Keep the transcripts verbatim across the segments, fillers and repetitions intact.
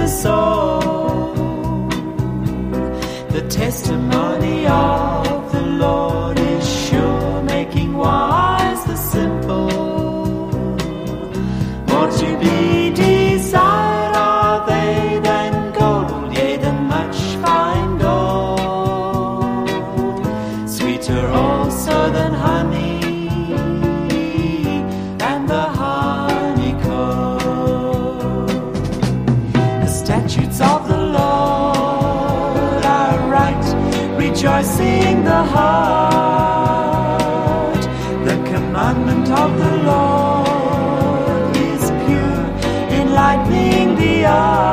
the soul. The testimony of the Lord is sure, making wise the simple. More to be desired are they than gold, yea, than much fine gold. Sweeter also than honey, and the honeycomb. The statutes of the Lord are right, rejoicing the heart. The commandment of the Lord is pure, enlightening the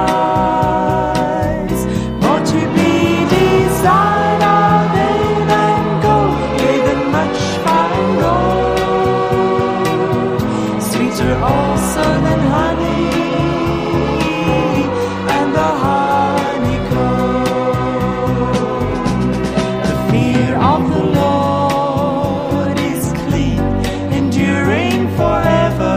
eyes. More to be desired are they than gold, yea, than much fine gold. Sweeter also than honey, and the honeycomb. The fear of the Lord is clean, enduring forever.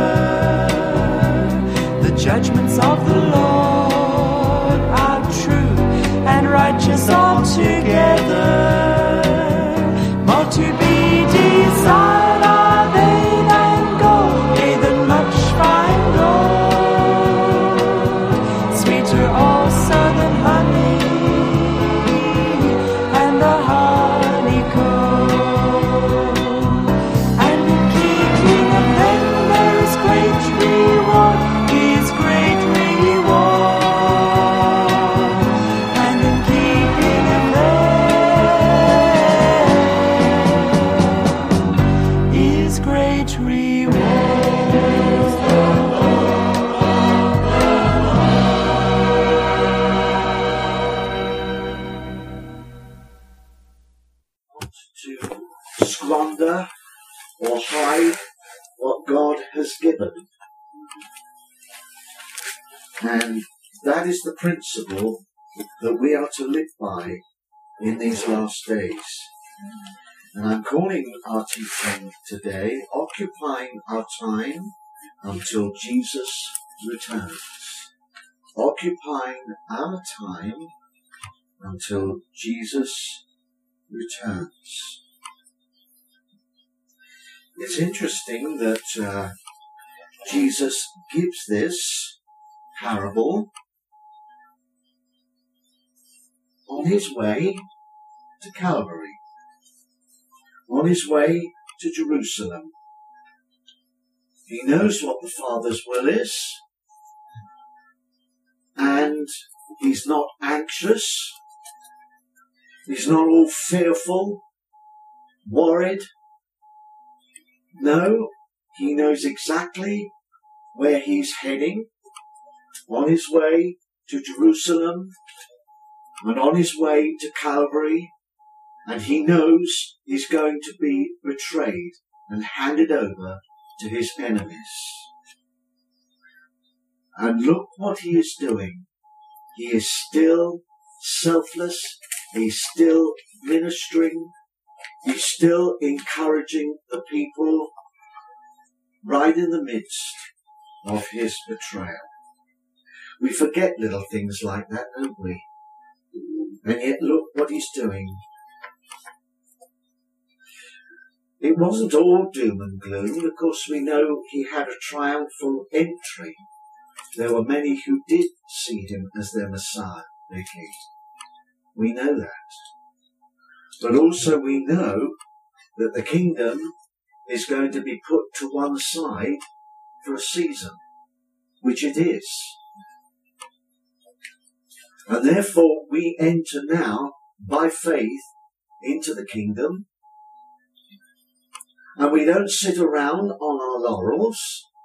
The judgments of the Lord are true and righteous altogether. More to be desired are they than gold, yea, than much fine gold. Sweeter also than honey, and the honeycomb. And in keeping of them there is great reward, is great reward. And in keeping of them is great To squander or hide what God has given. And that is the principle that we are to live by in these last days. And I'm calling our teaching today, Occupying Our Time Until Jesus Returns. Occupying our time until Jesus returns. It's interesting that uh, Jesus gives this parable on his way to Calvary, on his way to Jerusalem. He knows what the Father's will is, and he's not anxious. He's not all fearful, worried. No, he knows exactly where he's heading, on his way to Jerusalem and on his way to Calvary, and he knows he's going to be betrayed and handed over to his enemies. And look what he is doing. He is still selfless. He's still ministering. He's still encouraging the people right in the midst of his betrayal. We forget little things like that, don't we? And yet look what he's doing. It wasn't all doom and gloom. Of course, we know he had a triumphal entry. There were many who did see him as their Messiah, their King. We know that. But also we know that the kingdom is going to be put to one side for a season, which it is. And therefore we enter now by faith into the kingdom, and we don't sit around on our laurels,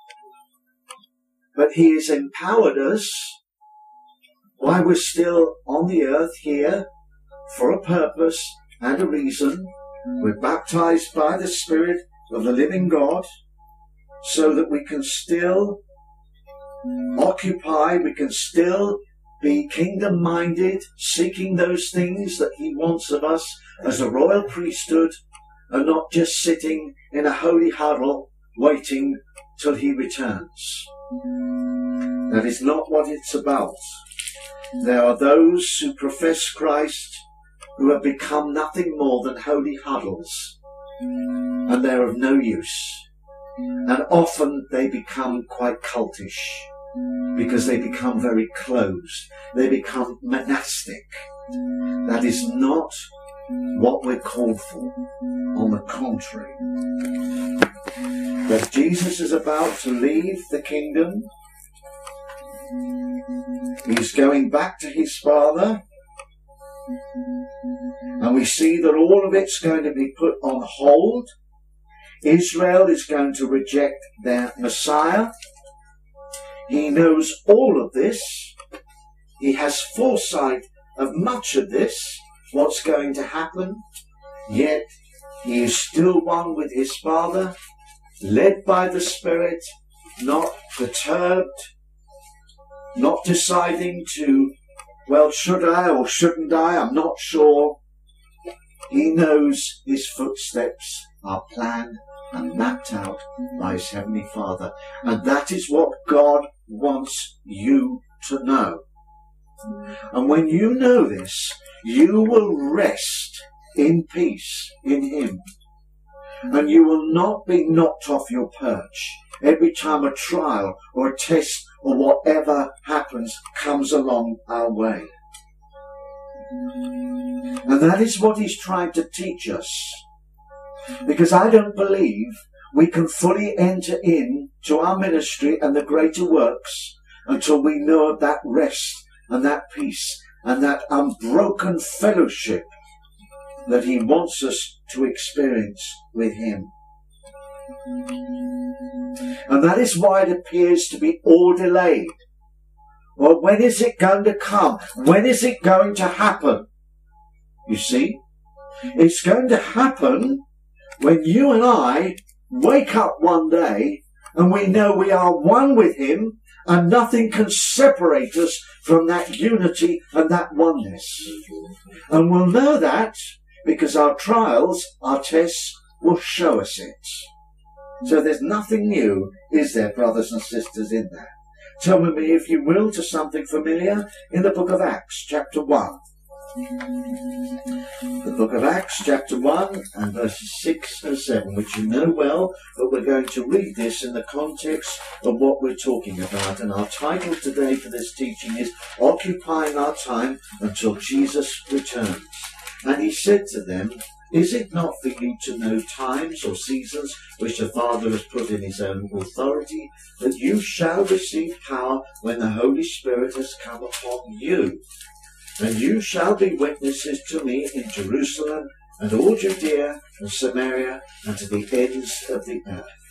but he has empowered us while we're still on the earth here for a purpose and a reason. We're baptized by the Spirit of the living God so that we can still occupy, we can still be kingdom-minded, seeking those things that he wants of us as a royal priesthood, and not just sitting in a holy huddle waiting till he returns. That is not what it's about. There are those who profess Christ who have become nothing more than holy huddles, and they're of no use. And often they become quite cultish because they become very closed. They become monastic. That is not what we're called for. On the contrary. But Jesus is about to leave the kingdom. He's going back to his Father. And we see that all of it's going to be put on hold. Israel is going to reject their Messiah. He knows all of this. He has foresight of much of this, what's going to happen. Yet he is still one with his Father, led by the Spirit, not perturbed, not deciding to, well, should I or shouldn't I? I'm not sure. He knows his footsteps are planned and mapped out by his Heavenly Father. And that is what God wants you to know. And when you know this, you will rest in peace in him. And you will not be knocked off your perch every time a trial or a test or whatever happens comes along our way. And that is what he's trying to teach us. Because I don't believe we can fully enter in to our ministry and the greater works until we know of that rest and that peace and that unbroken fellowship that he wants us to experience with him. And that is why it appears to be all delayed. Well, when is it going to come? When is it going to happen? You see, it's going to happen when you and I wake up one day and we know we are one with him and nothing can separate us from that unity and that oneness. And we'll know that because our trials, our tests will show us it. So there's nothing new, is there, brothers and sisters, in that? Turn with me, if you will, to something familiar in the book of Acts, chapter one. The book of Acts, chapter one, and verses six and seven, which you know well, but we're going to read this in the context of what we're talking about. And our title today for this teaching is Occupying Our Time Until Jesus Returns. And he said to them, is it not for you to know times or seasons which the Father has put in his own authority, that you shall receive power when the Holy Spirit has come upon you? And you shall be witnesses to me in Jerusalem and all Judea and Samaria and to the ends of the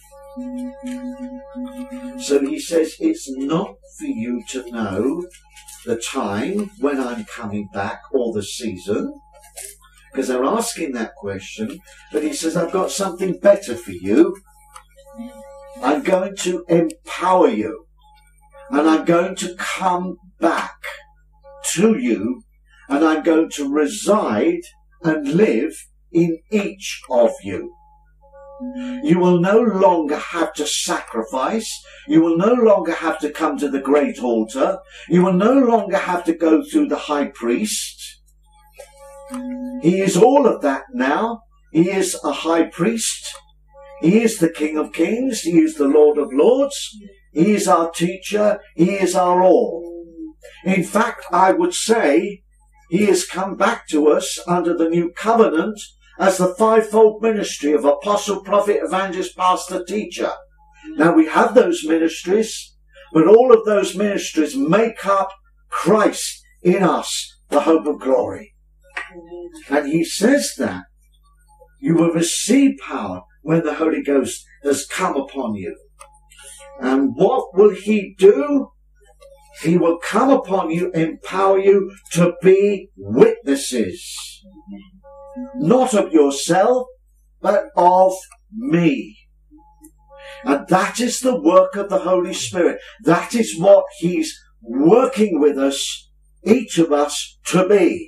earth. So he says it's not for you to know the time when I'm coming back or the season, because they're asking that question, but he says, I've got something better for you. I'm going to empower you, and I'm going to come back to you, and I'm going to reside and live in each of you. You will no longer have to sacrifice. You will no longer have to come to the great altar. You will no longer have to go through the high priest. He is all of that now. He is a high priest. He is the King of Kings. He is the Lord of Lords. He is our teacher. He is our all. In fact, I would say he has come back to us under the new covenant as the fivefold ministry of apostle, prophet, evangelist, pastor, teacher. Now we have those ministries, but all of those ministries make up Christ in us, the hope of glory. And he says that you will receive power when the Holy Ghost has come upon you. And what will he do? He will come upon you, empower you to be witnesses. Not of yourself, but of me. And that is the work of the Holy Spirit. That is what he's working with us, each of us, to be.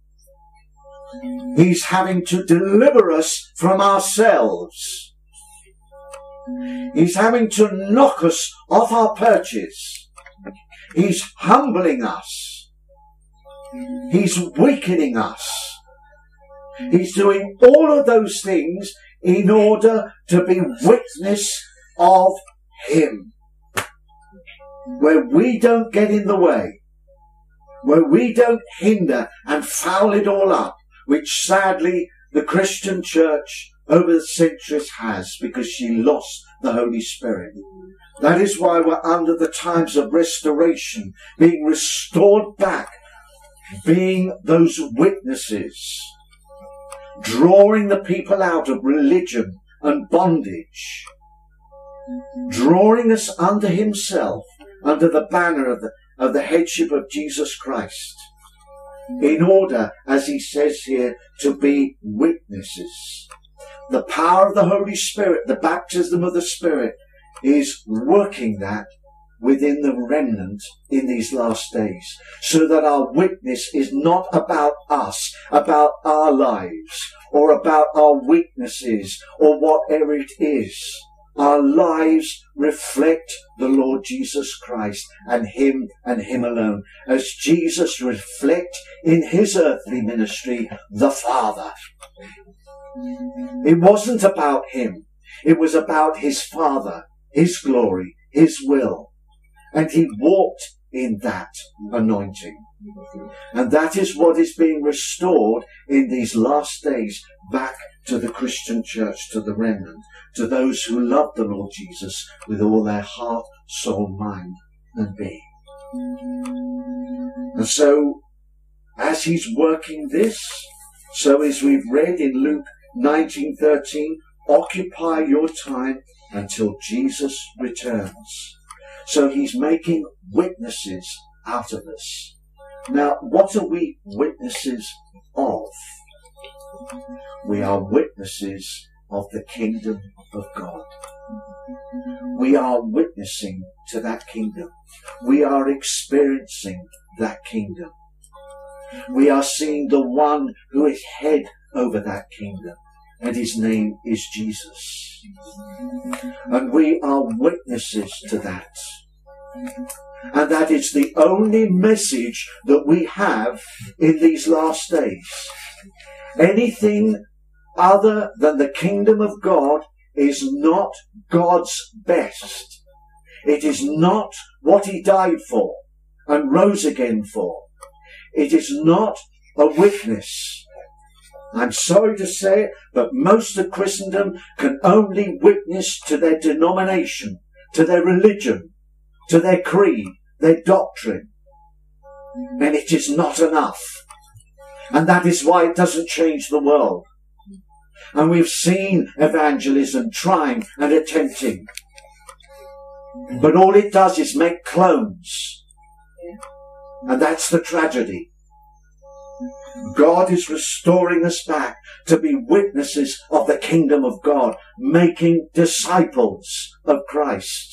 He's having to deliver us from ourselves. He's having to knock us off our perches. He's humbling us. He's weakening us. He's doing all of those things in order to be witness of Him. Where we don't get in the way, where we don't hinder and foul it all up, which sadly the Christian church over the centuries has, because she lost the Holy Spirit. That is why we're under the times of restoration, being restored back, being those witnesses, drawing the people out of religion and bondage, drawing us under Himself, under the banner of the, of the headship of Jesus Christ, in order, as He says here, to be witnesses. The power of the Holy Spirit, the baptism of the Spirit, is working that within the remnant in these last days, so that our witness is not about us, about our lives, or about our weaknesses, or whatever it is. Our lives reflect the Lord Jesus Christ and Him and Him alone, as Jesus reflect in His earthly ministry the Father. It wasn't about Him. It was about His Father, His glory, His will. And He walked in that anointing. And that is what is being restored in these last days back to the Christian church, to the remnant, to those who love the Lord Jesus with all their heart, soul, mind, and being. And so, as He's working this, so as we've read in Luke nineteen thirteen, occupy your time until Jesus returns. So He's making witnesses out of us. Now, what are we witnesses of? We are witnesses of the kingdom of God. We are witnessing to that kingdom. We are experiencing that kingdom. We are seeing the one who is head over that kingdom, and His name is Jesus. And we are witnesses to that. And that is the only message that we have in these last days. Anything other than the kingdom of God is not God's best. It is not what He died for and rose again for. It is not a witness. I'm sorry to say it, but most of Christendom can only witness to their denomination, to their religion, to their creed, their doctrine. And it is not enough. And that is why it doesn't change the world. And we've seen evangelism trying and attempting. But all it does is make clones. And that's the tragedy. God is restoring us back to be witnesses of the kingdom of God, making disciples of Christ.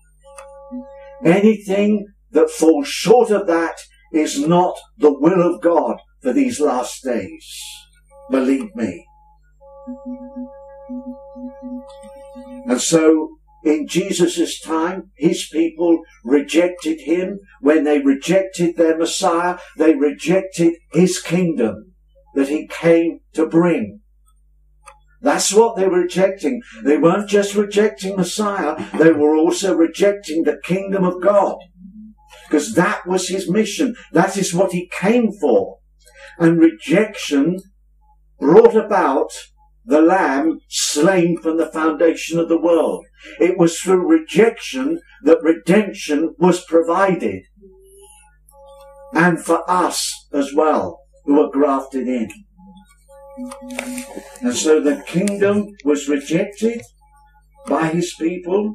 Anything that falls short of that is not the will of God for these last days. Believe me. And so, in Jesus' time, His people rejected Him. When they rejected their Messiah, they rejected His kingdom that He came to bring. That's what they were rejecting. They weren't just rejecting Messiah, they were also rejecting the kingdom of God. Because that was His mission. That is what He came for. And rejection brought about the Lamb slain from the foundation of the world. It was through rejection that redemption was provided. And for us as well, who are grafted in. And so the kingdom was rejected by His people.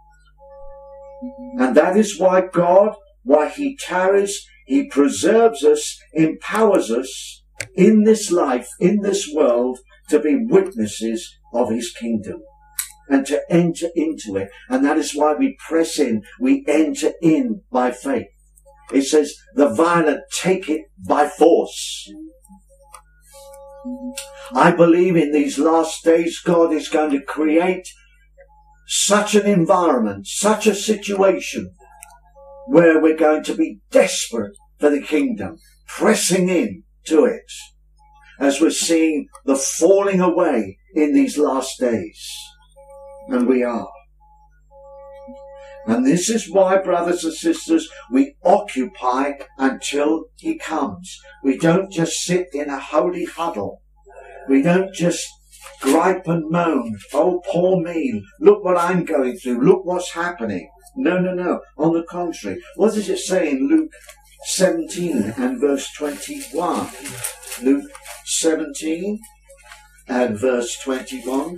And that is why God, why He tarries, He preserves us, empowers us in this life, in this world, to be witnesses of His kingdom and to enter into it. And that is why we press in, we enter in by faith. It says, the violent take it by force. I believe in these last days God is going to create such an environment, such a situation, where we're going to be desperate for the kingdom, pressing in to it, as we're seeing the falling away in these last days. And we are. And this is why, brothers and sisters, we occupy until he comes. We don't just sit in a holy huddle. We don't just gripe and moan. Oh, poor me. Look what I'm going through. Look what's happening. No, no, no. On the contrary. What does it say in Luke seventeen and verse twenty-one? Luke seventeen and verse twenty-one.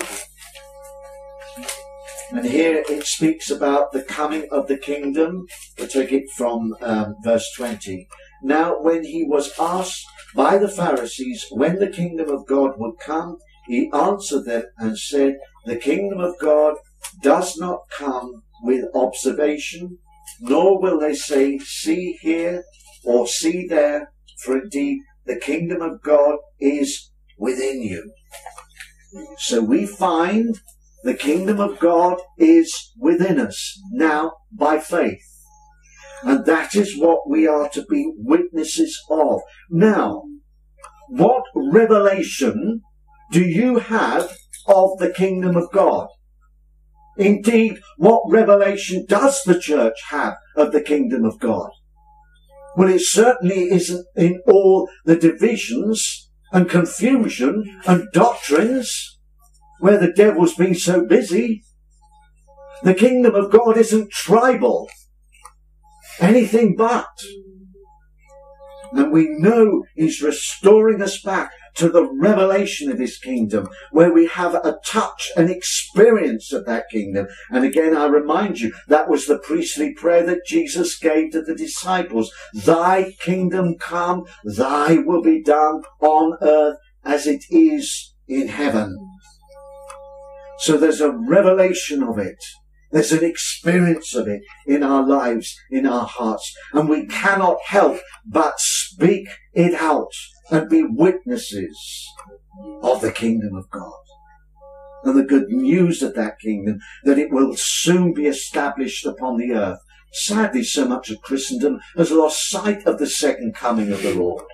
And here it speaks about the coming of the kingdom. I take it from um, verse twenty. Now when he was asked by the Pharisees when the kingdom of God would come, he answered them and said, the kingdom of God does not come with observation, nor will they say, see here or see there, for indeed the kingdom of God is within you. So we find the kingdom of God is within us now by faith. And that is what we are to be witnesses of. Now, what revelation do you have of the kingdom of God? Indeed, what revelation does the church have of the kingdom of God? Well, it certainly isn't in all the divisions and confusion and doctrines where the devil's been so busy. The kingdom of God isn't tribal, anything but. And we know he's restoring us back to the revelation of his kingdom, where we have a touch, an experience of that kingdom. And again, I remind you, that was the priestly prayer that Jesus gave to the disciples. Thy kingdom come, thy will be done on earth as it is in heaven. So there's a revelation of it. There's an experience of it in our lives, in our hearts. And we cannot help but speak it out and be witnesses of the kingdom of God. And the good news of that kingdom, that it will soon be established upon the earth. Sadly, so much of Christendom has lost sight of the second coming of the Lord.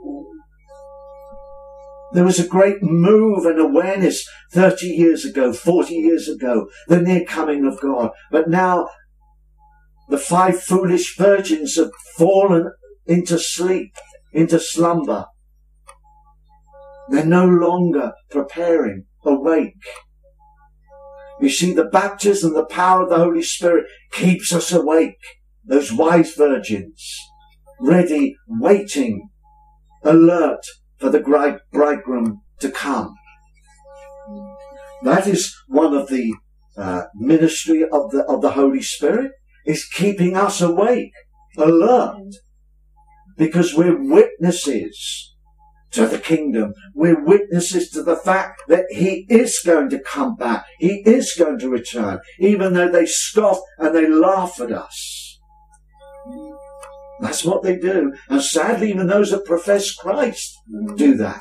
There was a great move and awareness thirty years ago, forty years ago, the near coming of God. But now the five foolish virgins have fallen into sleep, into slumber. They're no longer preparing, awake. You see, the baptism, the power of the Holy Spirit keeps us awake. Those wise virgins, ready, waiting, alert for the bridegroom to come. That is one of the uh, ministry of the of the Holy Spirit, is keeping us awake, alert, because we're witnesses to the kingdom. We're witnesses to the fact that he is going to come back. He is going to return, even though they scoff and they laugh at us. That's what they do. And sadly, even those that profess Christ do that.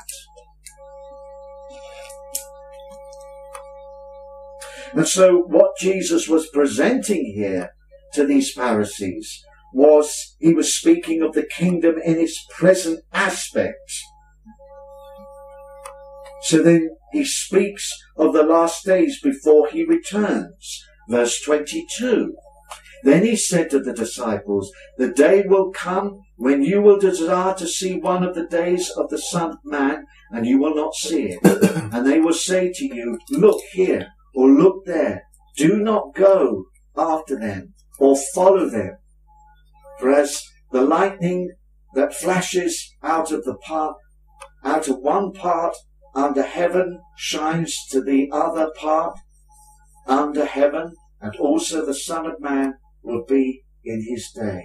And so what Jesus was presenting here to these Pharisees was, he was speaking of the kingdom in its present aspect. So then he speaks of the last days before he returns. Verse twenty-two. Then he said to the disciples, the day will come when you will desire to see one of the days of the Son of Man, and you will not see it. And they will say to you, look here, or look there. Do not go after them, or follow them. For as the lightning that flashes out of the part, out of one part under heaven shines to the other part under heaven, and also the Son of Man will be in his day.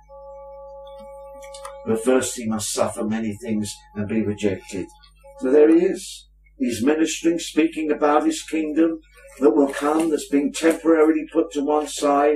But first he must suffer many things and be rejected. So there he is. He's ministering, speaking about his kingdom that will come, that's been temporarily put to one side,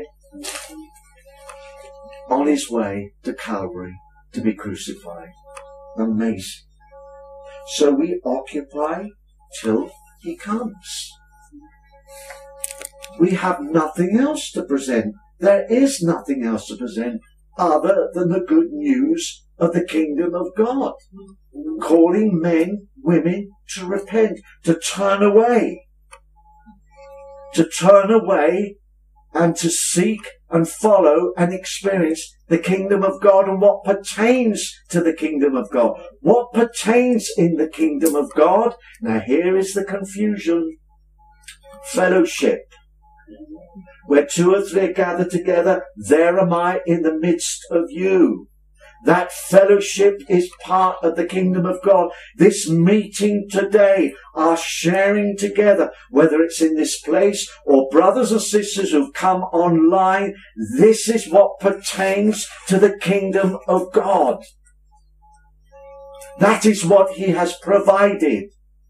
on his way to Calvary to be crucified. Amazing. So we occupy till he comes. We have nothing else to present there is nothing else to present other than the good news of the kingdom of God. Calling men, women to repent, to turn away. To turn away and to seek and follow and experience the kingdom of God and what pertains to the kingdom of God. What pertains in the kingdom of God? Now here is the confusion. Fellowship. Where two or three are gathered together, there am I in the midst of you. That fellowship is part of the kingdom of God. This meeting today, our sharing together, whether it's in this place or brothers and sisters who've come online, this is what pertains to the kingdom of God. That is what he has provided.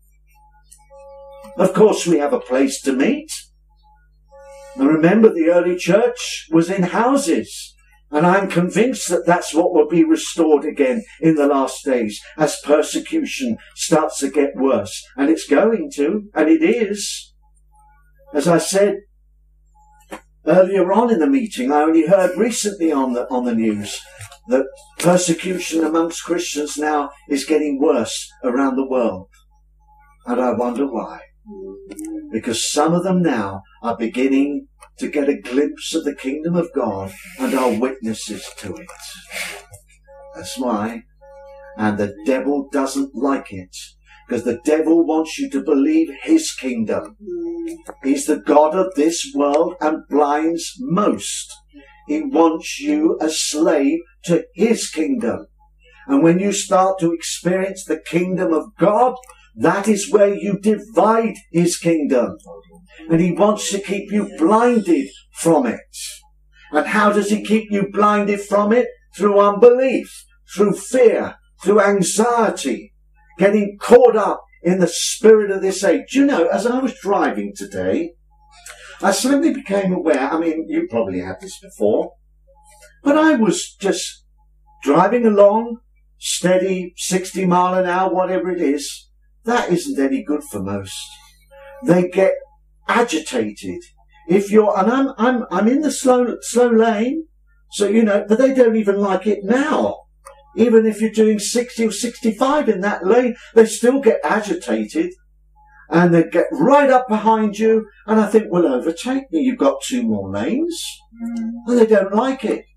Of course, we have a place to meet. And remember, the early church was in houses. And I'm convinced that that's what will be restored again in the last days as persecution starts to get worse. And it's going to, and it is. As I said earlier on in the meeting, I only heard recently on the, on the news that persecution amongst Christians now is getting worse around the world. And I wonder why. Because some of them now are beginning to get a glimpse of the kingdom of God and are witnesses to it. That's why. And the devil doesn't like it. Because the devil wants you to believe his kingdom. He's the God of this world and blinds most. He wants you a slave to his kingdom. And when you start to experience the kingdom of God, that is where you divide his kingdom. And he wants to keep you blinded from it. And how does he keep you blinded from it? Through unbelief, through fear, through anxiety, getting caught up in the spirit of this age. You know, as I was driving today, I suddenly became aware, I mean, you probably had this before, but I was just driving along, steady, sixty mile an hour, whatever it is. That isn't any good for most. They get agitated. If you're, and I'm, I'm, I'm in the slow, slow lane, so you know, but they don't even like it now. Even if you're doing sixty or sixty-five in that lane, they still get agitated, and they get right up behind you. And I think, well, overtake me. You've got two more lanes, and they don't like it.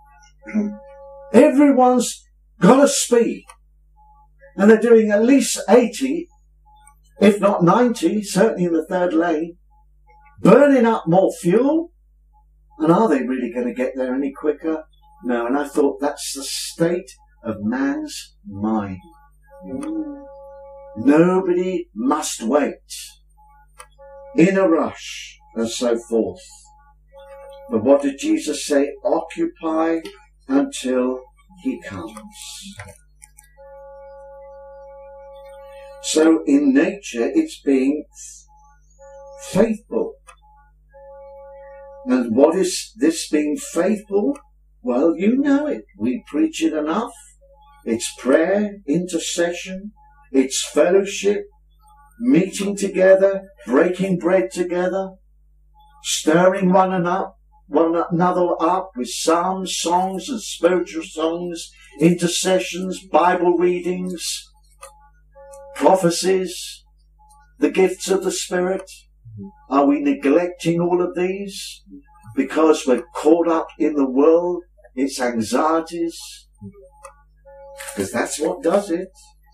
Everyone's got a speed, and they're doing at least eighty, if not ninety, certainly in the third lane, burning up more fuel. And are they really going to get there any quicker? No. And I thought, that's the state of man's mind. Nobody must wait in a rush and so forth. But what did Jesus say? Occupy until he comes. So in nature, it's being faithful. And what is this being faithful? Well, you know it. We preach it enough. It's prayer, intercession, it's fellowship, meeting together, breaking bread together, stirring one another, one another up with psalms, songs and spiritual songs, intercessions, Bible readings, prophecies, the gifts of the Spirit. Are we neglecting all of these because we're caught up in the world, its anxieties? Because that's what does it.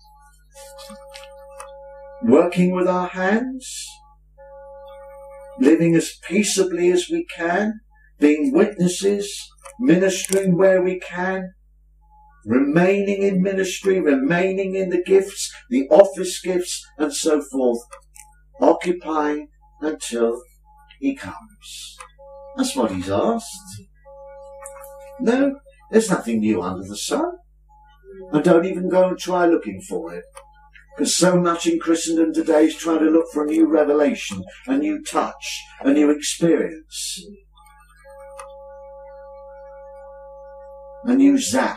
Working with our hands, living as peaceably as we can, being witnesses, ministering where we can, remaining in ministry, remaining in the gifts, the office gifts, and so forth, occupying until he comes. That's what he's asked. No, there's nothing new under the sun. And don't even go and try looking for it. Because so much in Christendom today is trying to look for a new revelation, a new touch, a new experience. A new zap.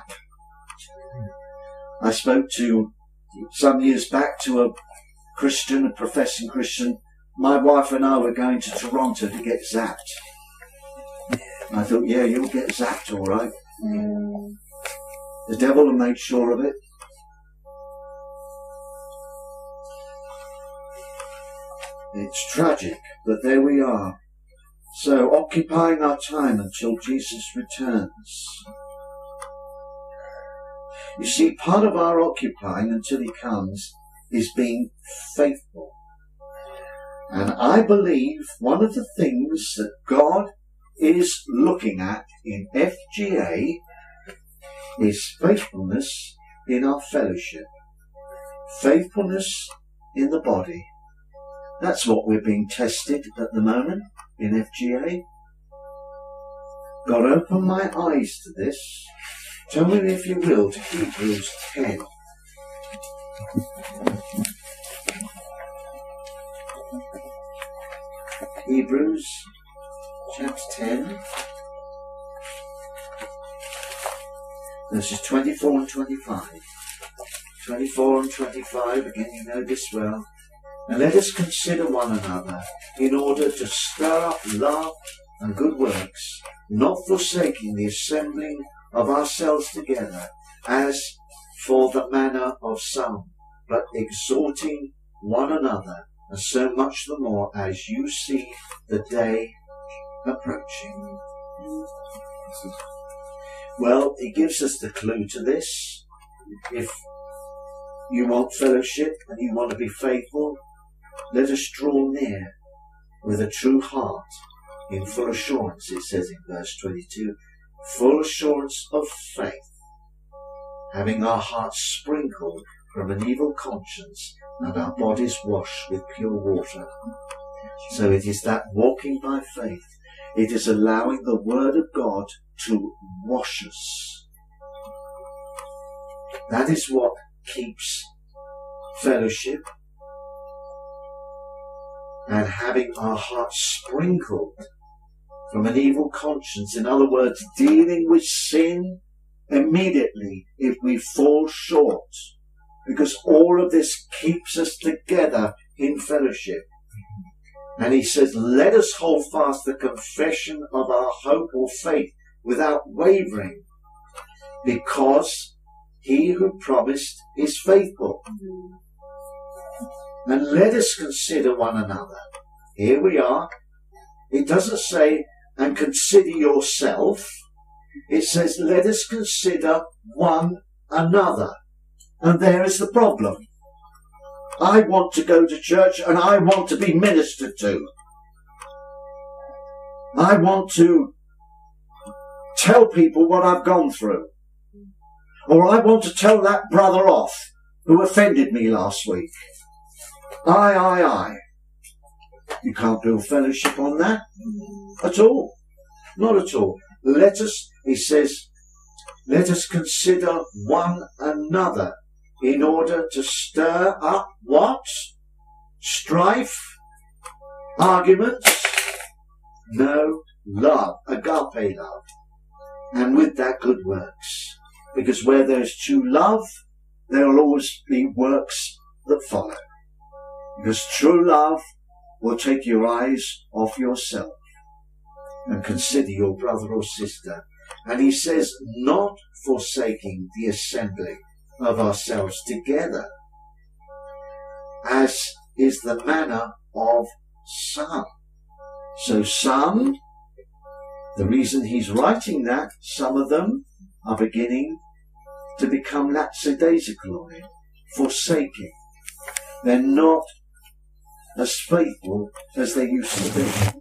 I spoke to, some years back, to a Christian, a professing Christian. My wife and I were going to Toronto to get zapped. I thought, yeah, you'll get zapped all right. Mm. The devil had made sure of it. It's tragic, but there we are. So, occupying our time until Jesus returns. You see, part of our occupying until he comes is being faithful. And I believe one of the things that God is looking at in F G A is faithfulness in our fellowship. Faithfulness in the body. That's what we're being tested at the moment in F G A. God, open my eyes to this. Turn with me, if you will, to Hebrews ten. Hebrews chapter ten, verses twenty-four and twenty-five. twenty-four and twenty-five, again you know this well. And let us consider one another in order to stir up love and good works, not forsaking the assembling of ourselves together, as for the manner of some, but exhorting one another, and so much the more as you see the day approaching. Well, he gives us the clue to this. If you want fellowship and you want to be faithful, let us draw near with a true heart in full assurance, it says in verse twenty-two, full assurance of faith, having our hearts sprinkled from an evil conscience and our bodies washed with pure water. So it is that walking by faith. It is allowing the Word of God to wash us. That is what keeps fellowship and having our hearts sprinkled from an evil conscience. In other words, dealing with sin immediately if we fall short. Because all of this keeps us together in fellowship. And he says, let us hold fast the confession of our hope or faith without wavering, because he who promised is faithful. And let us consider one another. Here we are. It doesn't say, and consider yourself. It says, let us consider one another. And there is the problem. I want to go to church and I want to be ministered to. I want to tell people what I've gone through. Or I want to tell that brother off who offended me last week. I, I, I. You can't build fellowship on that at all. Not at all. Let us, he says, let us consider one another in order to stir up what? Strife? Arguments? No, love. Agape love. And with that, good works. Because where there's true love, there will always be works that follow. Because true love will take your eyes off yourself and consider your brother or sister. And he says, not forsaking the assembly of ourselves together, as is the manner of some. So some, the reason he's writing that, some of them are beginning to become lackadaisical on it, forsaking. They're not as faithful as they used to be.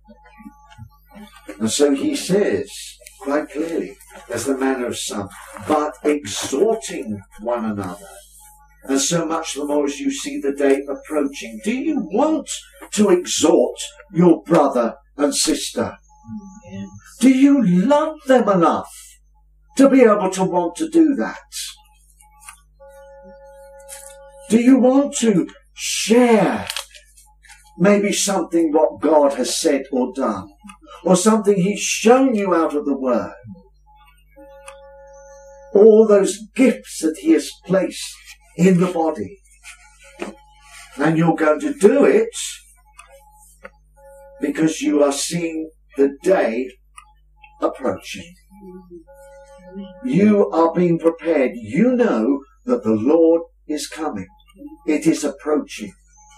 And so he says, quite clearly, as the manner of some, but exhorting one another, and so much the more as you see the day approaching. Do you want to exhort your brother and sister? Yes. Do you love them enough to be able to want to do that? Do you want to share maybe something what God has said or done, or something he's shown you out of the Word? All those gifts that he has placed in the body. And you're going to do it because you are seeing the day approaching. You are being prepared. You know that the Lord is coming. It is approaching.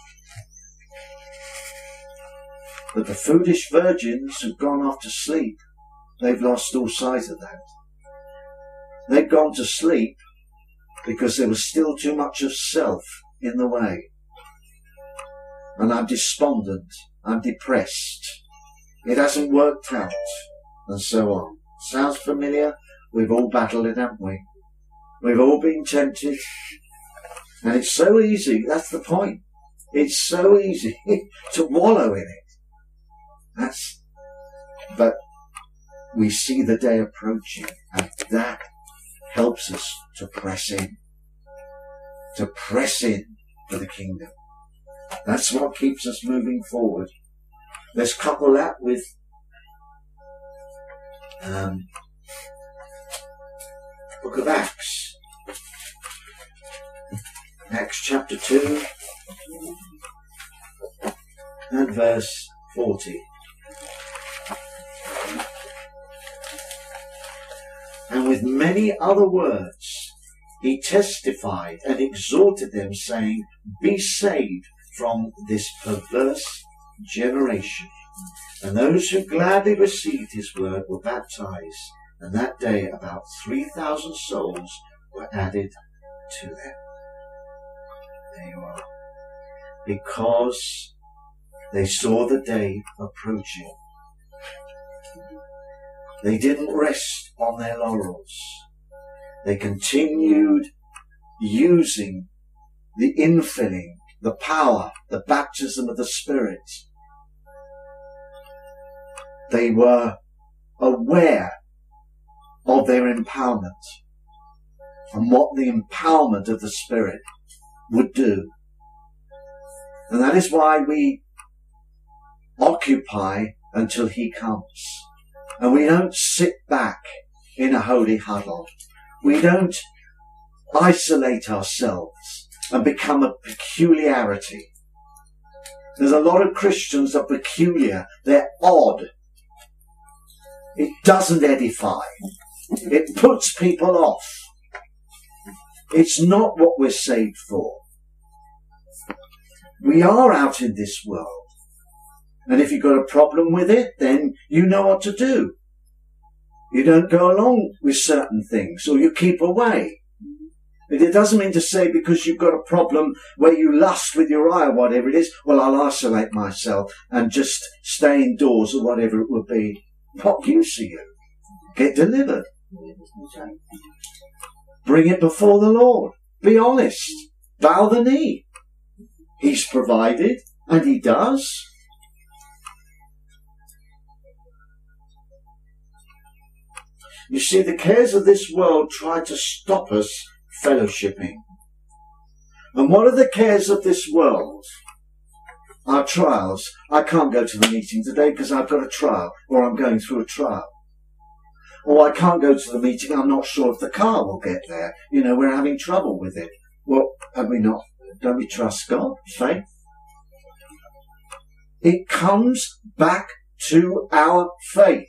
But the foolish virgins who've gone off to sleep, they've lost all sight of that. They've gone to sleep because there was still too much of self in the way. And I'm despondent. I'm depressed. It hasn't worked out. And so on. Sounds familiar? We've all battled it, haven't we? We've all been tempted. And it's so easy. That's the point. It's so easy to wallow in it. That's, but we see the day approaching, and that helps us to press in. To press in for the kingdom. That's what keeps us moving forward. Let's couple that with um, Book of Acts. Acts chapter two and verse forty. And with many other words he testified and exhorted them, saying, be saved from this perverse generation. And those who gladly received his word were baptized, and that day about three thousand souls were added to them. There you are. Because they saw the day approaching. They didn't rest on their laurels. They continued using the infilling, the power, the baptism of the Spirit. They were aware of their empowerment and what the empowerment of the Spirit would do. And that is why we occupy until he comes. And we don't sit back in a holy huddle. We don't isolate ourselves and become a peculiarity. There's a lot of Christians are peculiar. They're odd. It doesn't edify. It puts people off. It's not what we're saved for. We are out in this world. And if you've got a problem with it, then you know what to do. You don't go along with certain things, or you keep away. But it doesn't mean to say because you've got a problem where you lust with your eye or whatever it is, well, I'll isolate myself and just stay indoors or whatever it would be. What use are you? Get delivered. Bring it before the Lord. Be honest. Bow the knee. He's provided, and he does. You see, the cares of this world try to stop us fellowshipping. And what are the cares of this world? Our trials. I can't go to the meeting today because I've got a trial, or I'm going through a trial. Or I can't go to the meeting, I'm not sure if the car will get there. You know, we're having trouble with it. Well, have we not? Don't we trust God? Faith? It comes back to our faith.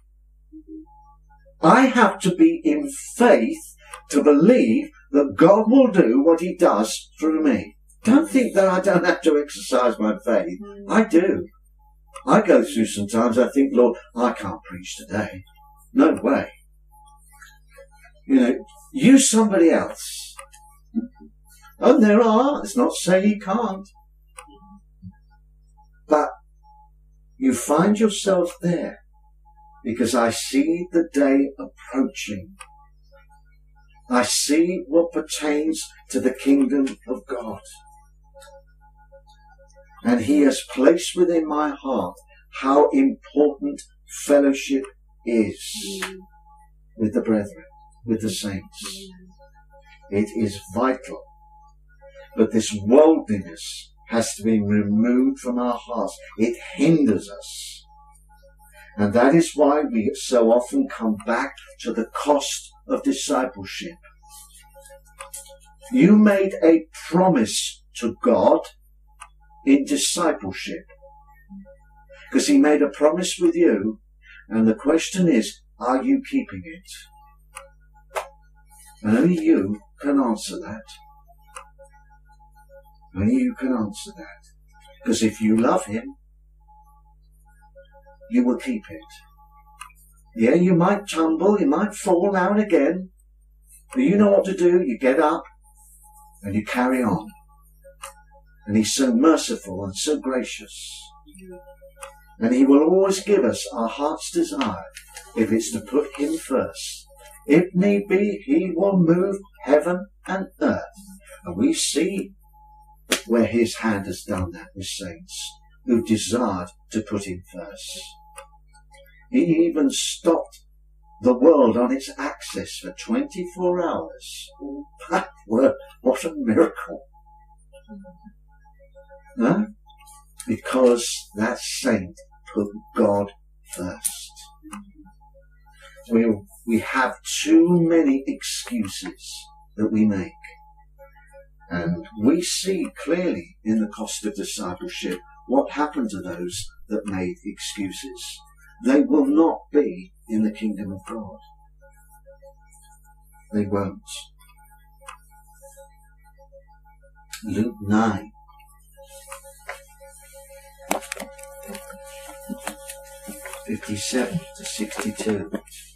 I have to be in faith to believe that God will do what he does through me. Don't think that I don't have to exercise my faith. I do. I go through sometimes, I think, Lord, I can't preach today. No way. You know, use somebody else. And there are, it's not saying you can't. But you find yourself there because I see the day approaching. I see what pertains to the kingdom of God. And he has placed within my heart how important fellowship is with the brethren, with the saints. It is vital. But this worldliness has to be removed from our hearts. It hinders us. And that is why we so often come back to the cost of discipleship. You made a promise to God in discipleship. Because he made a promise with you. And the question is, are you keeping it? And only you can answer that. Only you can answer that. Because if you love him, you will keep it. Yeah, you might tumble, you might fall now and again, but you know what to do. You get up and you carry on. And he's so merciful and so gracious. And he will always give us our heart's desire if it's to put him first. If need be, he will move heaven and earth. And we see where his hand has done that with saints who desired to put him first. He even stopped the world on its axis for twenty-four hours. Oh, that were, what a miracle. Huh? Because that saint put God first. We, we have too many excuses that we make. And we see clearly in the cost of discipleship what happened to those that made excuses. They will not be in the kingdom of God. They won't. Luke nine. fifty-seven to sixty-two.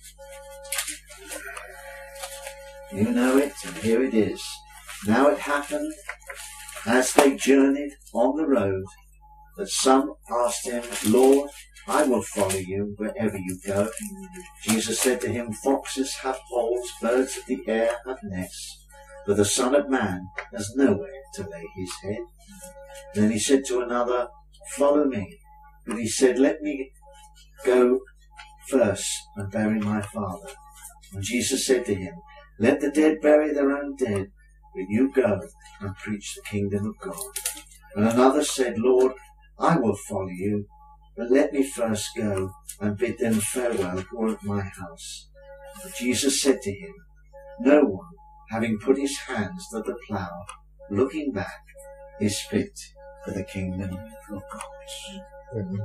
You know it, and here it is. Now it happened, as they journeyed on the road, that some asked him, Lord, I will follow you wherever you go. Jesus said to him, foxes have holes, birds of the air have nests, but the Son of Man has nowhere to lay his head. Then he said to another, follow me. But he said, let me go first and bury my Father. And Jesus said to him, let the dead bury their own dead, but you go and preach the kingdom of God. And another said, Lord, I will follow you, but let me first go and bid them farewell who are at my house. But Jesus said to him, no one, having put his hands to the plough, looking back, is fit for the kingdom of God. Mm-hmm.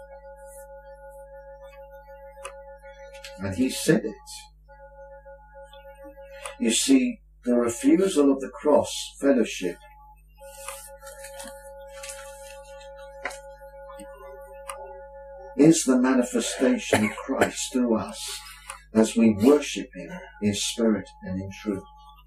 And he said it. You see, the refusal of the cross fellowship is the manifestation of Christ through us as we worship him in spirit and in truth.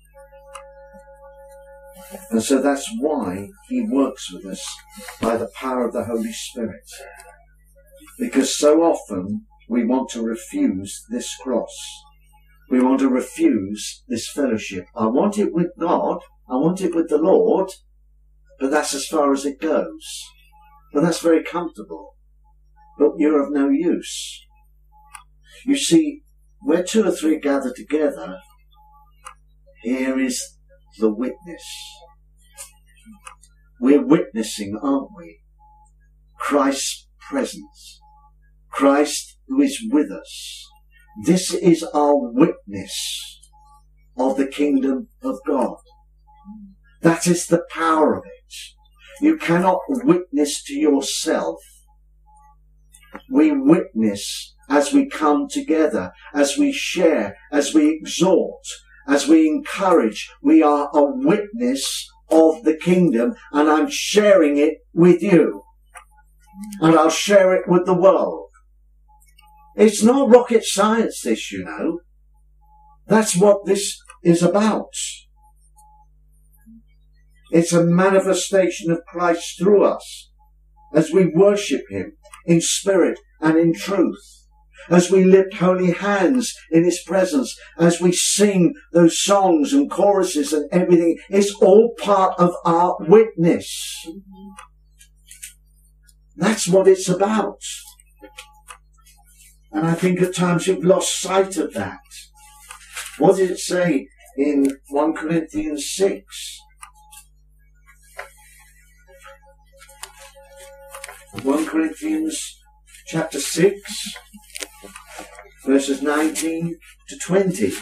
And so that's why he works with us by the power of the Holy Spirit. Because so often we want to refuse this cross. We want to refuse this fellowship. I want it with God. I want it with the Lord. But that's as far as it goes. But that's very comfortable. But you're of no use. You see, where two or three gather together, here is the witness. We're witnessing, aren't we? Christ's presence. Christ who is with us. This is our witness of the kingdom of God. That is the power of it. You cannot witness to yourself. We witness as we come together, as we share, as we exhort, as we encourage. We are a witness of the kingdom, and I'm sharing it with you. And I'll share it with the world. It's not rocket science, this, you know. That's what this is about. It's a manifestation of Christ through us as we worship him in spirit and in truth, as we lift holy hands in his presence, as we sing those songs and choruses and everything. It's all part of our witness. That's what it's about. And I think at times we've lost sight of that. What did it say in First Corinthians six? First Corinthians chapter six, verses nineteen to twenty.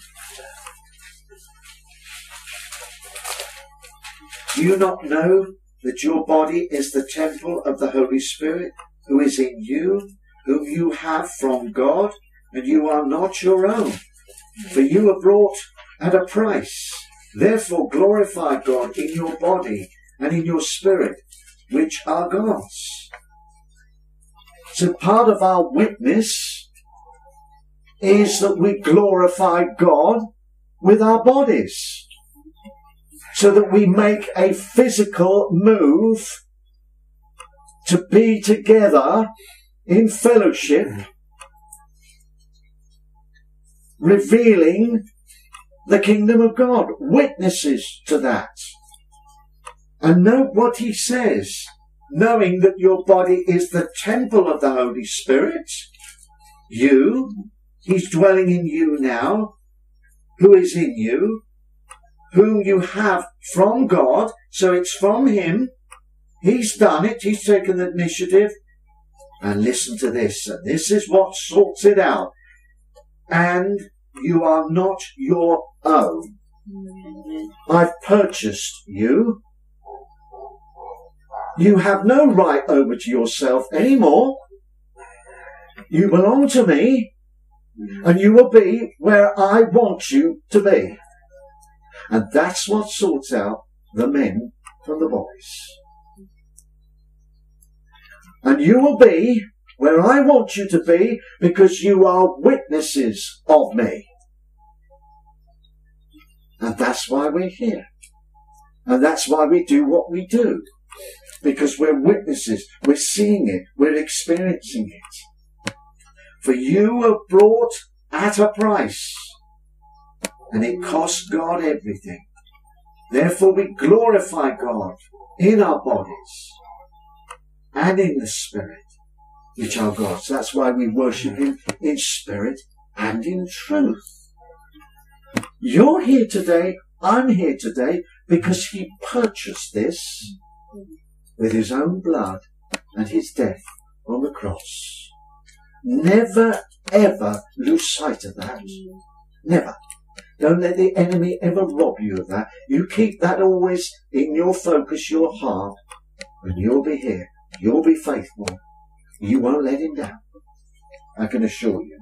Do you not know that your body is the temple of the Holy Spirit who is in you, whom you have from God, and you are not your own? For you were bought at a price. Therefore glorify God in your body and in your spirit, which are God's. So part of our witness is that we glorify God with our bodies, so that we make a physical move to be together in fellowship, revealing the kingdom of God, witnesses to that. And note what he says, knowing that your body is the temple of the Holy Spirit. You, he's dwelling in you now, who is in you, whom you have from God. So it's from him. He's done it. He's taken the initiative. And listen to this. And this is what sorts it out. And you are not your own. I've purchased you. You have no right over to yourself anymore. You belong to me, and you will be where I want you to be. And that's what sorts out the men from the boys. And you will be where I want you to be, because you are witnesses of me. And that's why we're here. And that's why we do what we do. Because we're witnesses. We're seeing it. We're experiencing it. For you were bought at a price. And it cost God everything. Therefore we glorify God in our bodies and in the Spirit, which are God's. That's why we worship him in spirit and in truth. You're here today, I'm here today, because he purchased this with his own blood and his death on the cross. Never, ever lose sight of that. Never. Don't let the enemy ever rob you of that. You keep that always in your focus, your heart, and you'll be here. You'll be faithful. You won't let him down. I can assure you.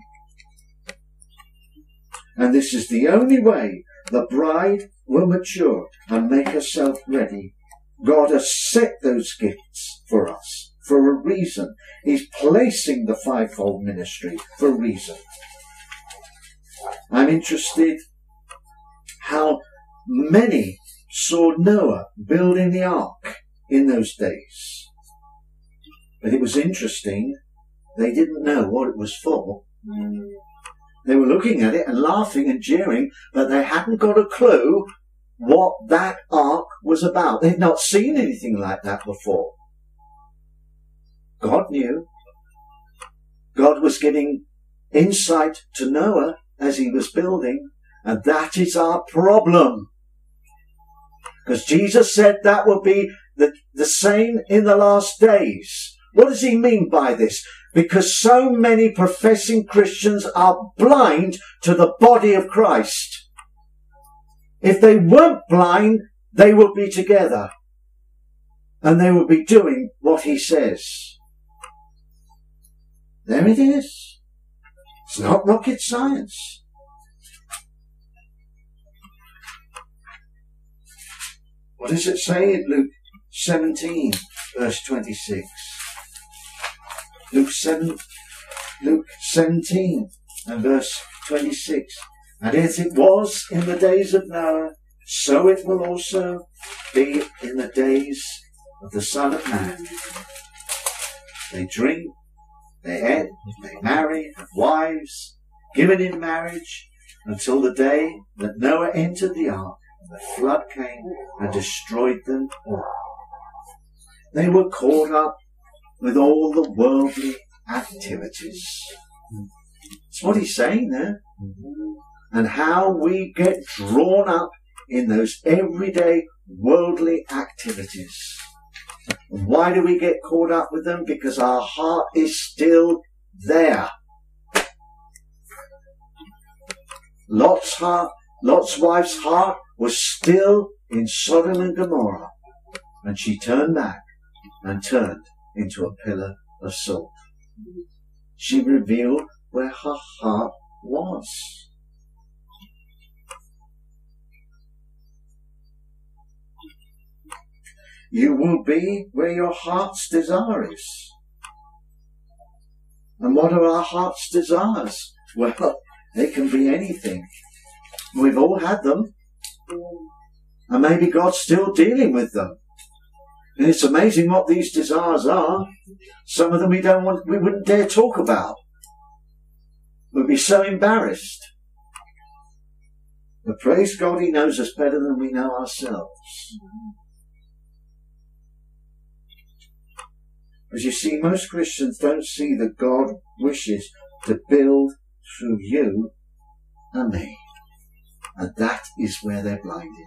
And this is the only way the bride will mature and make herself ready. God has set those gifts for us for a reason. He's placing the fivefold ministry for a reason. I'm interested how many saw Noah building the ark in those days. But it was interesting, they didn't know what it was for. They were looking at it and laughing and jeering, but they hadn't got a clue what that ark was about. They'd not seen anything like that before. God knew. God was giving insight to Noah as he was building, and that is our problem. Because Jesus said that will be the, the same in the last days. What does he mean by this? Because so many professing Christians are blind to the body of Christ. If they weren't blind, they would be together. And they would be doing what he says. There it is. It's not rocket science. What does it say in Luke seventeen, verse twenty-six? Luke seven, Luke seventeen and verse twenty-six. And as it was in the days of Noah, so it will also be in the days of the Son of Man. They drink, they eat, they marry, have wives, given in marriage, until the day that Noah entered the ark, and the flood came and destroyed them all. They were caught up with all the worldly activities. That's what he's saying there. And how we get drawn up in those everyday worldly activities. And why do we get caught up with them? Because our heart is still there. Lot's heart, Lot's wife's heart was still in Sodom and Gomorrah. And she turned back and turned into a pillar of salt. She revealed where her heart was. You will be where your heart's desire is. And what are our heart's desires? Well, they can be anything. We've all had them. And maybe God's still dealing with them. And it's amazing what these desires are. Some of them we don't want, we wouldn't dare talk about. We'd be so embarrassed. But praise God, He knows us better than we know ourselves. As you see, most Christians don't see that God wishes to build through you and me. And that is where they're blinded.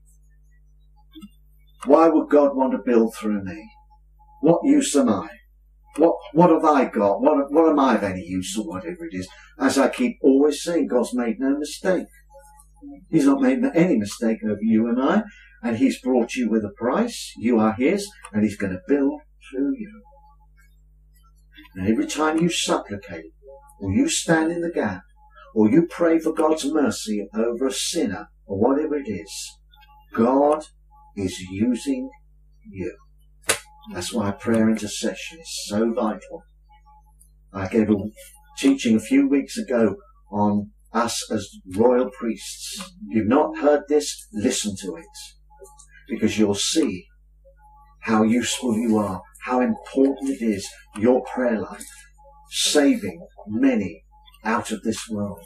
Why would God want to build through me? What use am I? What what have I got? What, what am I of any use, or whatever it is? As I keep always saying, God's made no mistake. He's not made any mistake over you and I. And He's brought you with a price. You are His. And He's going to build through you. And every time you supplicate, or you stand in the gap, or you pray for God's mercy over a sinner, or whatever it is, God is using you. That's why prayer intercession is so vital. I gave a teaching a few weeks ago on us as royal priests. If you've not heard this, listen to it. Because you'll see how useful you are, how important it is, your prayer life, saving many out of this world.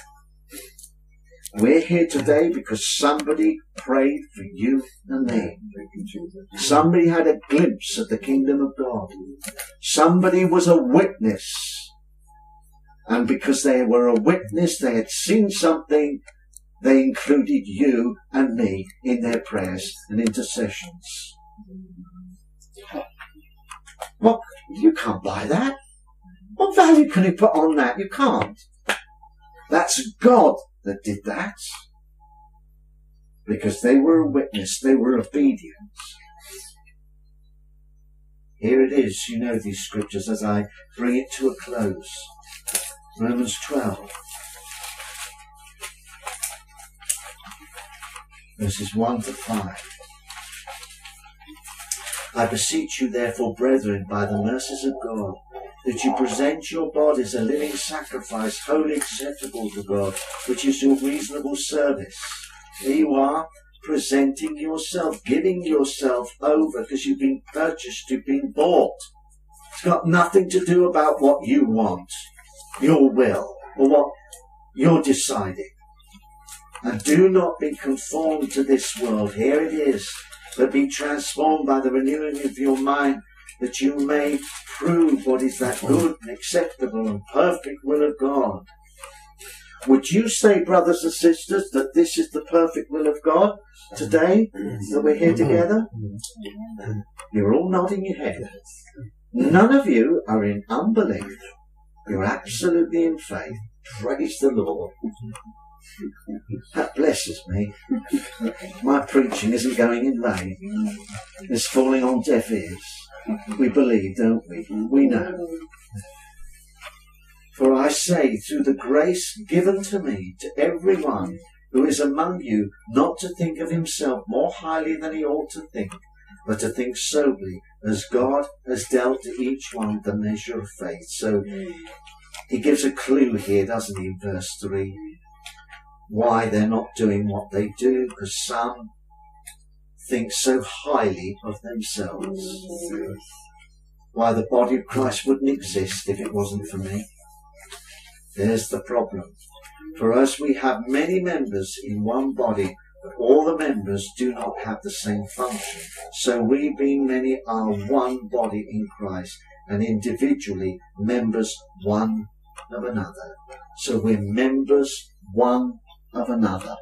We're here today because somebody prayed for you and me. Somebody had a glimpse of the kingdom of God. Somebody was a witness. And because they were a witness, they had seen something, they included you and me in their prayers and intercessions. What? You can't buy that. What value can you put on that? You can't. That's God that did that. Because they were a witness. They were obedient. Here it is. You know these scriptures as I bring it to a close. Romans twelve. Verses one to five. I beseech you therefore, brethren, by the mercies of God, that you present your bodies a living sacrifice, wholly acceptable to God, which is your reasonable service. Here you are, presenting yourself, giving yourself over, because you've been purchased, you've been bought. It's got nothing to do about what you want, your will, or what you're deciding. And do not be conformed to this world. Here it is. But be transformed by the renewing of your mind, that you may prove what is that good and acceptable and perfect will of God. Would you say, brothers and sisters, that this is the perfect will of God today, that we're here together? You're all nodding your head. None of you are in unbelief. You're absolutely in faith. Praise the Lord. That blesses me. My preaching isn't going in vain. It's falling on deaf ears. We believe, don't we? We know. For I say, through the grace given to me, to everyone who is among you, not to think of himself more highly than he ought to think, but to think soberly, as God has dealt to each one the measure of faith. So he gives a clue here, doesn't he, in verse three? Why they're not doing what they do, because some think so highly of themselves. Why the body of Christ wouldn't exist if it wasn't for me. There's the problem. For us, we have many members in one body, but all the members do not have the same function. So we, being many, are one body in Christ, and individually members one of another. So we're members one of another.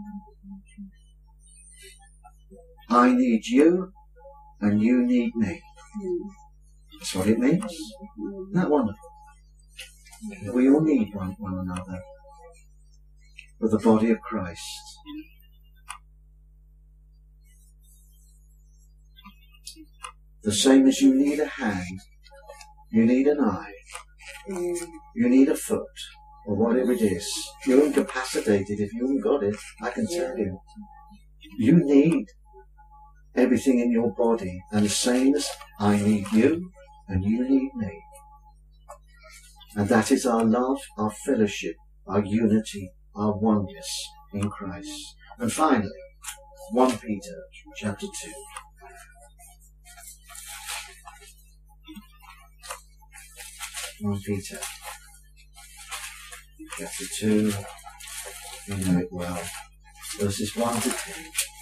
I need you, and you need me. That's what it means. Isn't that wonderful? We all need one, one another for the body of Christ. The same as you need a hand, you need an eye, you need a foot, or whatever it is. You're incapacitated if you haven't got it, I can tell you. You need everything in your body, and the same as I need you, and you need me. And that is our love, our fellowship, our unity, our oneness in Christ. And finally, First Peter chapter two. First Peter chapter two, you know it well, verses one to two.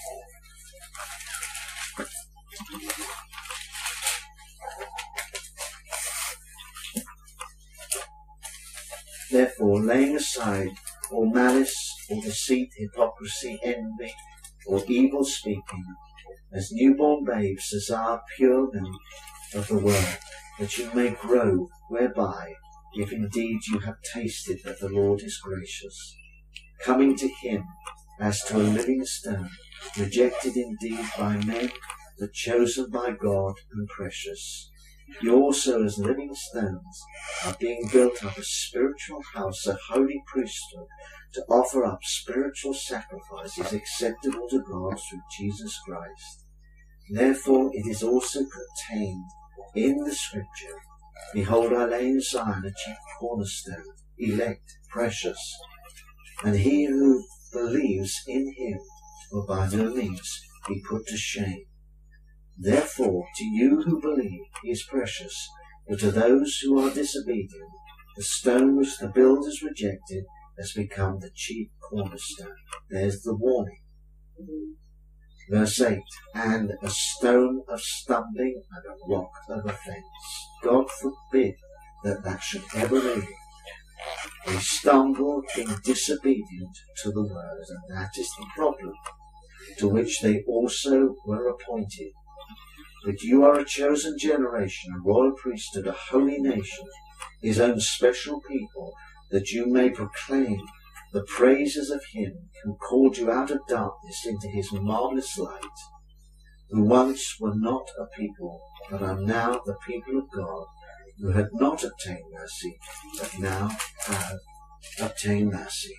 Therefore, laying aside all malice, all deceit, hypocrisy, envy, or evil speaking, as newborn babes desire pure milk of the word, that you may grow whereby, if indeed you have tasted that the Lord is gracious, coming to him as to a living stone, rejected indeed by men, but chosen by God and precious. You also, as living stones, are being built up a spiritual house, a holy priesthood, to offer up spiritual sacrifices acceptable to God through Jesus Christ. Therefore it is also contained in the Scripture, behold, I lay in Zion a chief cornerstone, elect, precious, and he who believes in him will by no means be put to shame. Therefore, to you who believe, he is precious, but to those who are disobedient, the stone which the builders rejected has become the chief cornerstone. There's the warning. Verse eight, and a stone of stumbling and a rock of offence. God forbid that that should ever be. They stumble in disobedience to the word, and that is the problem to which they also were appointed. But you are a chosen generation, a royal priesthood, a holy nation, his own special people, that you may proclaim the praises of him who called you out of darkness into his marvelous light, who once were not a people, but are now the people of God, who had not obtained mercy, but now have obtained mercy.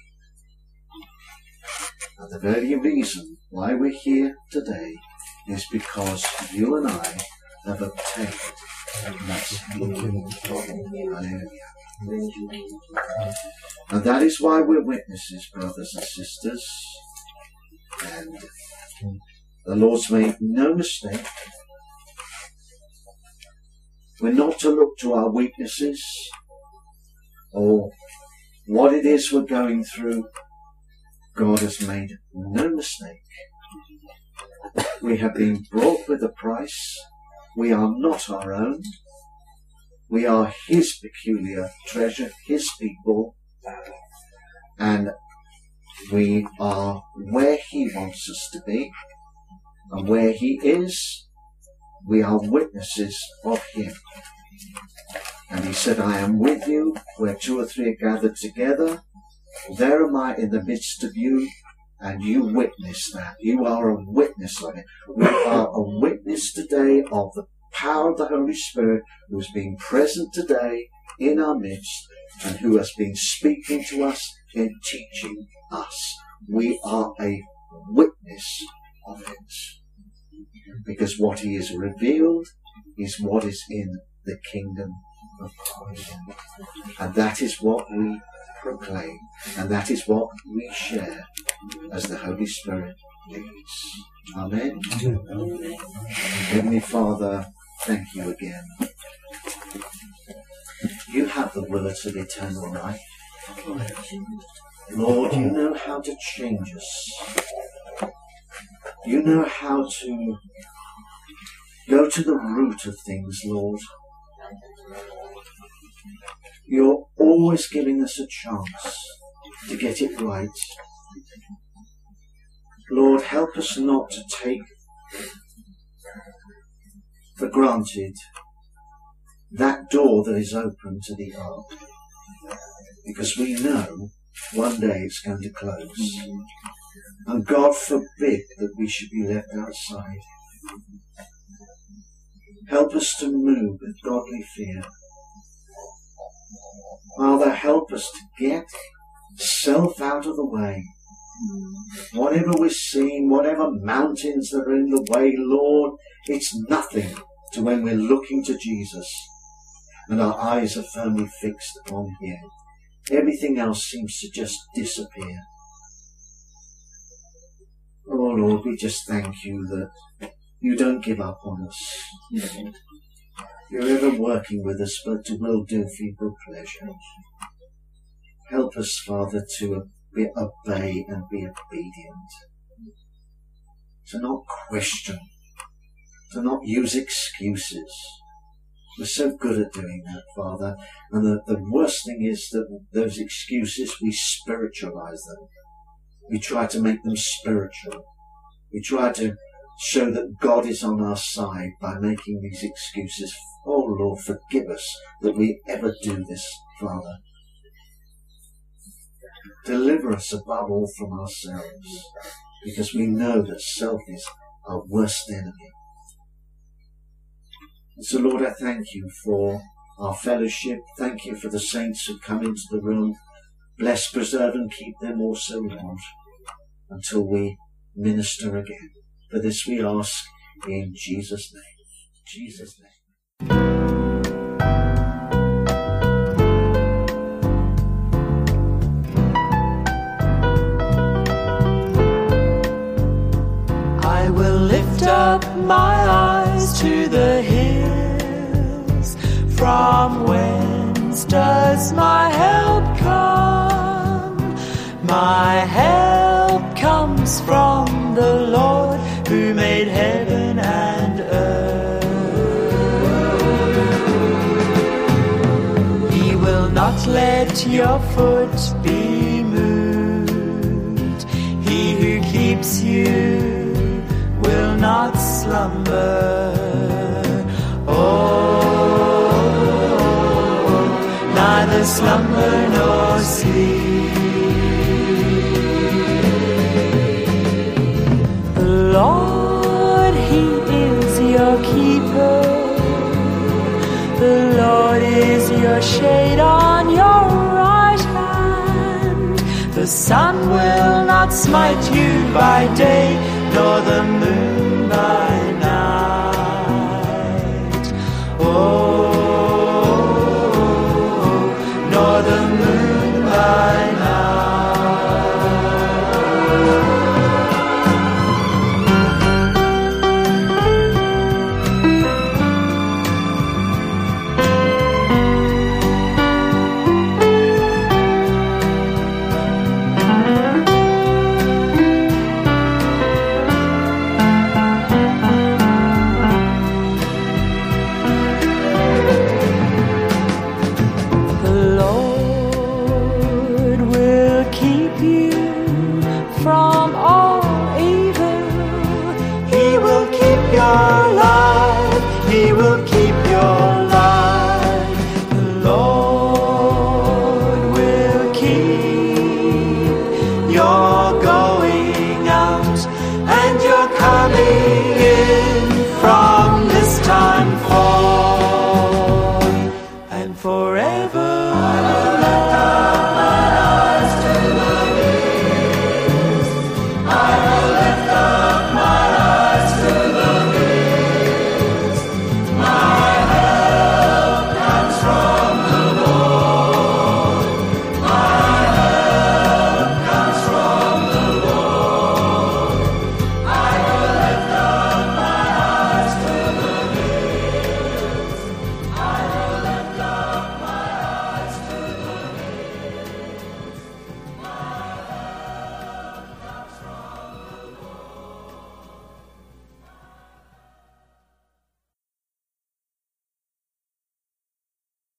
And the very reason why we're here today is because you and I have obtained mercy. Hallelujah. And that is why we're witnesses, brothers and sisters. And the Lord's made no mistake. We're not to look to our weaknesses or what it is we're going through. God has made no mistake. We have been bought with a price. We are not our own. We are his peculiar treasure, his people, and we are where he wants us to be, and where he is, we are witnesses of him. And he said, I am with you where two or three are gathered together. There am I in the midst of you, and you witness that. You are a witness of it. We are a witness today of the power of the Holy Spirit, who has been present today in our midst and who has been speaking to us and teaching us. We are a witness of it, because what he has revealed is what is in the kingdom of God, and that is what we proclaim, and that is what we share as the Holy Spirit leads. Amen. Amen. Heavenly Father, thank you again. You have the words of eternal life. Lord, you know how to change us. You know how to go to the root of things, Lord. You're always giving us a chance to get it right. Lord, help us not to take for granted that door that is open to the ark, because we know one day it's going to close. And God forbid that we should be left outside. Help us to move with godly fear. Father, help us to get self out of the way. Whatever we're seeing, whatever mountains that are in the way, Lord, it's nothing to when we're looking to Jesus and our eyes are firmly fixed upon Him. Everything else seems to just disappear. Oh Lord, we just thank you that you don't give up on us. You're ever working with us, but to will do for your good pleasure. Help us, Father, to be, obey and be obedient. To not question. To not use excuses. We're so good at doing that, Father. And the, the worst thing is that those excuses, we spiritualize them. We try to make them spiritual. We try to show that God is on our side by making these excuses. Oh Lord, forgive us that we ever do this, Father. Deliver us above all from ourselves, because we know that self is our worst enemy. And so Lord, I thank you for our fellowship. Thank you for the saints who come into the room. Bless, preserve and keep them also, Lord, until we minister again. For this we ask in Jesus' name. Jesus' name. I will lift up my eyes to the hills. From whence does my help come? My help comes from the Lord who made heaven and earth. He will not let your foot be moved. He who keeps you will not slumber. Oh, neither slumber nor sleep. The Lord, He is your keeper. The Lord is your shade on your right hand. The sun will not smite you by day, nor the moon by night.